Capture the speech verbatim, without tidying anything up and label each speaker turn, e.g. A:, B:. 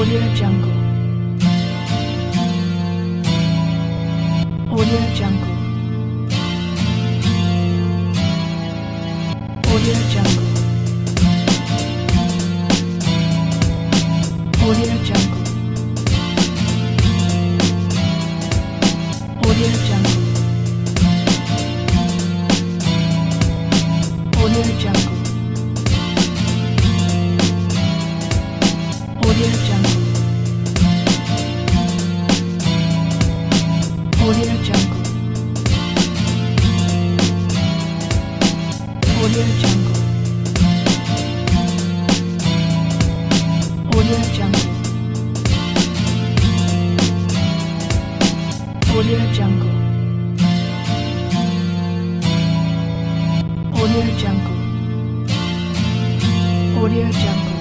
A: Audio Jungle. Audio Jungle. Audio Jungle. Audio Jungle. Audio Jungle. Audio Jungle. Audio Jungle. Audio Jungle. Audio Jungle. Audio Jungle. Audio Jungle. Audio Jungle. Audio Jungle.